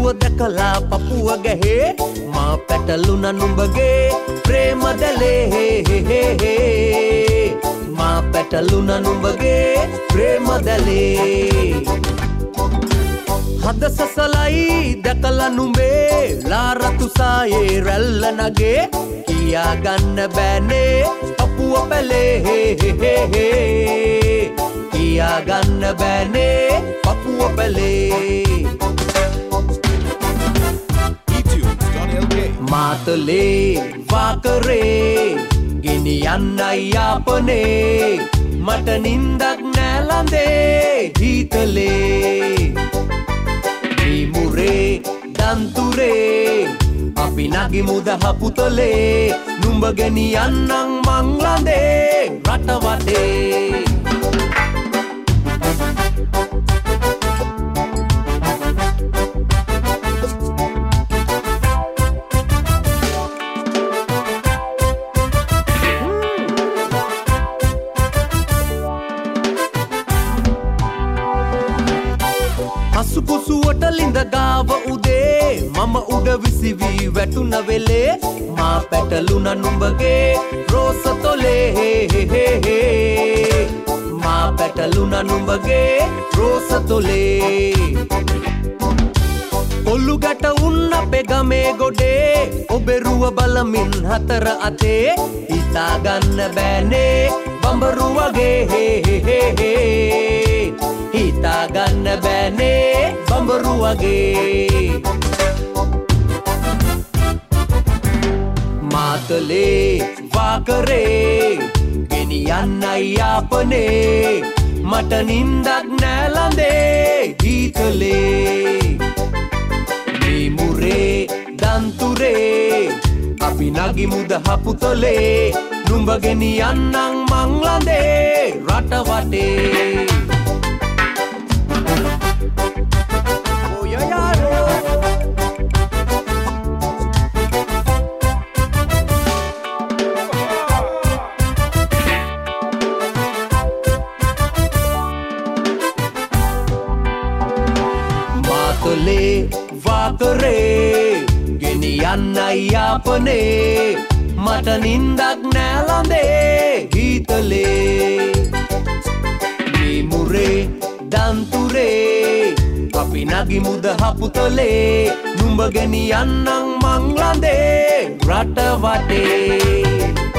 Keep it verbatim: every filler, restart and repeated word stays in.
ඔබෙරුව දැකලා පපුව ගැහේ මා පැටලුණ නුඹගේ ප්‍රේම දැලේ මා පැටලුණ නුඹගේ ප්‍රේම දැලේ හද සසලයි දැකලා නුඹේ ලාරතු සායේ රැල්ල නගේ කියා ගන්න බෑනේ පපුව පැලේ කියා ගන්න බෑනේ පපුව පැලේ මාතලේ වාකරේ ගෙනියන්නයි යාපනේ මට නින්දක් නෑලඳේ හිතලේ මුරේ දන්තුරේ අපි නගිමුද හපුතලේ නුඹ ගෙනියන්නම් මංලඳේ රට වටේ පසුපුසුවට ලිඳ ගාව උදේ මම උඩ විසිවී වැටුණ වෙලේ මා පැටලුණ නුඹගේ රෝස තොලේ මා පැටලුණ නුඹගේ රෝස තොලේ ඔල්ලු ගැට උන්න අපේ ගමේ ගොඩේ ඔබෙරුව බලමින් හතර අතේ හිතා ගන්න බෑනේ බඹරු වගේ හිතා ගන්න බෑනේ බඹරු වගේ මාතලේ වාකරේ ගෙනියන්නයි යාපනේ මට නින්දක් නෑලඳේ හිතලේ මුරේ දන්තුරේ අපි නගිමුද හපුතලේ නුඹ ගෙනියන්නම් මංලඳේ රට වටේ මාතලේ වාකරේ ගෙනියන්නයි යාපනේ මට නින්දක් නෑලඳේ හිතලේ මුරේ දන්තුරේ අපි නගිමුද හපුතලේ නුඹ ගෙනියන්නම් මංලඳේ රට වටේ